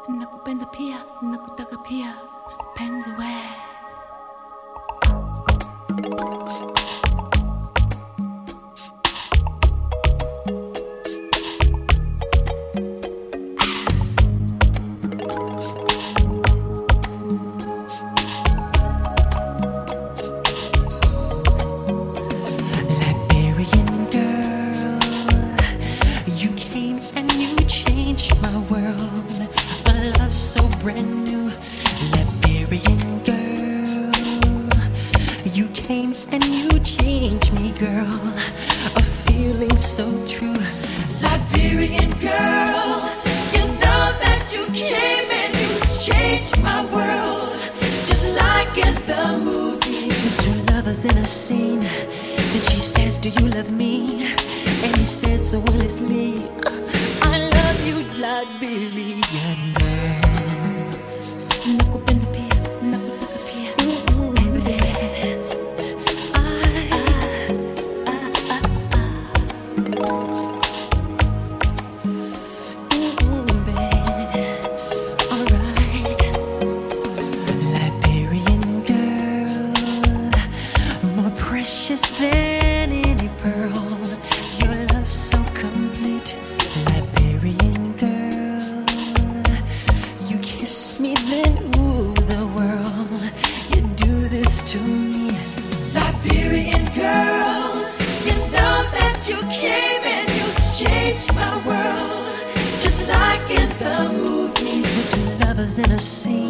nakupenda pia, nakutaka pia, penzi we. Brand new Liberian girl, you came and you changed me, girl. A feeling so true. Liberian girl, you know that you came and you changed my world, just like in the movies. Two lovers in a scene, then she says, "Do you love me?" And he says so honestly, "I love you, Liberian girl." Nakupenda pia, nakutaka pia, penzi we. Alright, Liberian girl, more precious than any pearl. Your love so complete, Liberian girl. You kiss me, then ooh, the world. You do this to me, Liberian girl. You know that you came and you changed my world, just like in the movies. Two lovers in a scene.